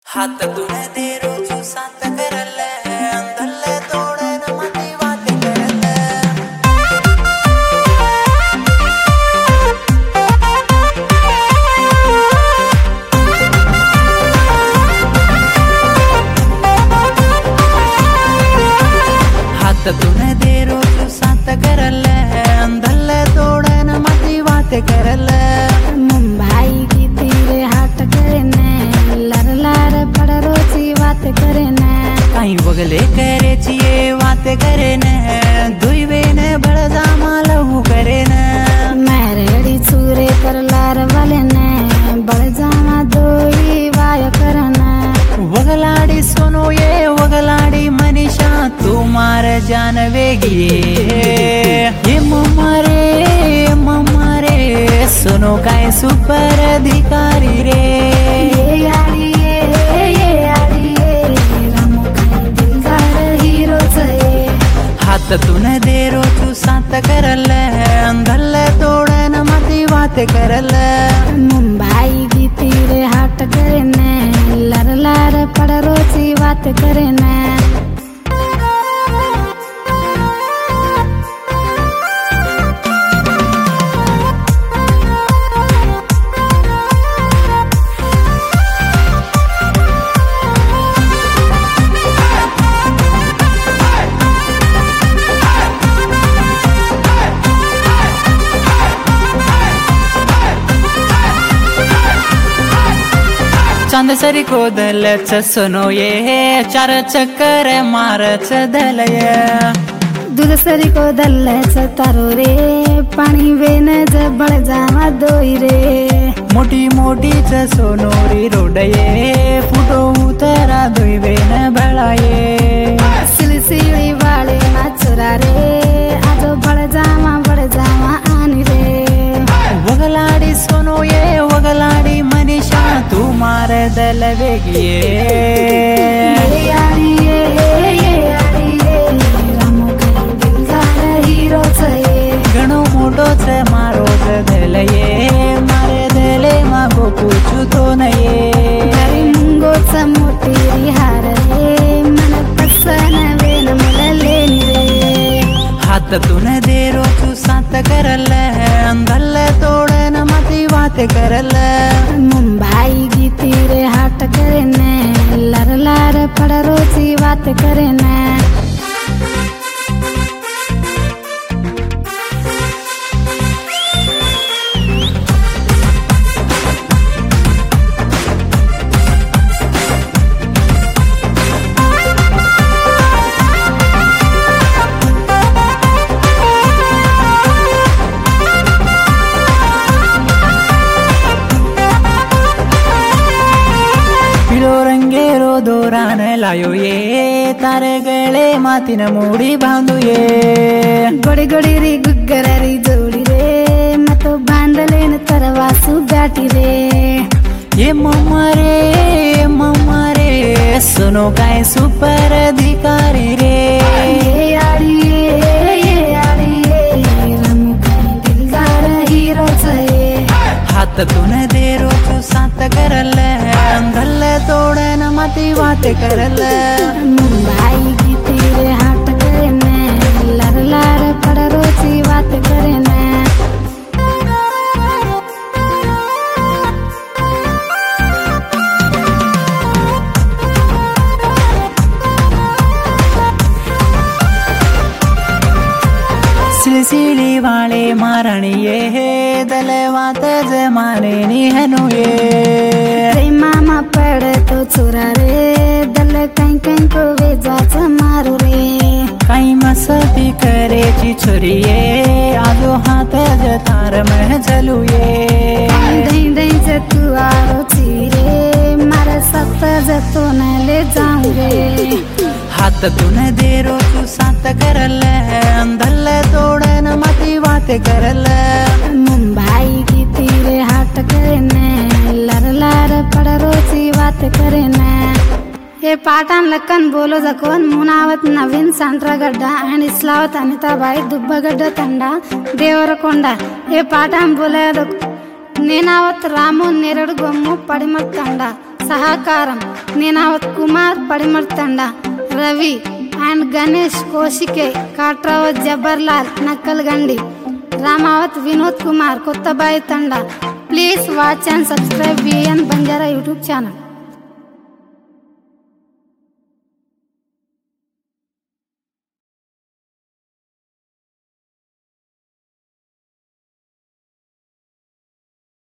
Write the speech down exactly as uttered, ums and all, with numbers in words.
हात तुने दे रोजू साथ करले अंदले तोड़े न मती बात करले हात तुने दे रोजू साथ करले अंदले तोड़े न मती बात करले मुंबई की तीरे हाट करने लर लर पड़रोची बात करने कहीं बगले करे चिए बात करे न दुई बेने बड़जा मालू करे न मैरेडी चूरे कर लार वाले ने बड़जामा दोई वाय करना वगलाड़ी सुनो ये वगलाड़ी मनीषा तुम्हार जानवेगी ये ममारे ममारे सुनो काय सुपर अधिकारी रे ये यारी ये ये यारी ये रामो काय दिलदार हीरो छे हात तुने दे रोजू साथ करले अंगले तोड़े न मती बात करले मुंबई की तीरे हाट करने लर लर पड़रोची बात करने चंद सरी को दल सुनो ये चार चक्कर मार दल दूध सरी को दल तारो रे पानी बेन जबड़ जावा दोई रे मोटी मोटी च सोनोरी रोडये फुटो उतरा दुई बेन बड़ाये सिलसिली वाले नाचुरा रे आजो बड़ जावा बड़ जावा आनी रे वगलाड़ी सुनो ये वगलाड़ी मनीषा तुम्हार दल वेगिए ये यारी ये ये यारी ये रामो काय दिलदार हीरो छे घणो मोटो छे मारो दल ये मारे दले मागो पूछू तो नये घरी मुंगो च मोटी रिहार रे मन पसन वेन मला लेनी रे हात तुने दे रोजू साथ करले अंगले तोड़े न मती बात करले मुंबई की तीरे हाट करने लर लर पड़रोची बात करने दोरान लायो ये तारे गले मातिन मूड़ी बांधू ये गोड़ी गोड़ी री गुग्गर री जोड़ी रे मैं तो बांध लेन तरवासु गाटी रे ये ममारे ममारे सुनो काय सुपर अधिकारी रे ये यारी ये ये यारी ये रामो काय दिलदार हीरो छे हात तुने दे रोजू साथ करले अंगले तोड़े न मती बात करले मुंबई की तीरे हाट करने लर लर पड़रोची बात करने सिलसिली वाले मारणिये दलवात जमाने निहनु ये मामा पड़े तो चुरा रे दल कहीं कहीं को वेजाच मारू रे कहीं मस्ती करे ची छुरिये आजो हाथ जतार में जलुये दई दई से तू आरो चीरे मारे सत जतो न ले जाऊं रे हात तुने दे रोजू साथ करले अंदले तोड़े न मती बात करले मुंबई की तीरे हाट करने लर लर पड़रोची बात करने हे पाटण लक्कन बोलो जकोन मुनावत नवीन सांट्रागड्ड అండ్ ఇస్లావత్ అనితాబాయి దుబ్బగడ్డ తండ దేవరకొండ ఏ పాఠం బోలేదో నేనావత్ రాము నేరడు గొమ్ము పడిమర్ తండ సహకారం నేనావత్ కుమార్ పడిమర్ తండ రవి అండ్ గణేష్ కోశికే Katravath Jabarlal Nakkalgandi Ramavath Vinod Kumar Kothabai Thanda. Please watch and subscribe VN Banjara YouTube channel.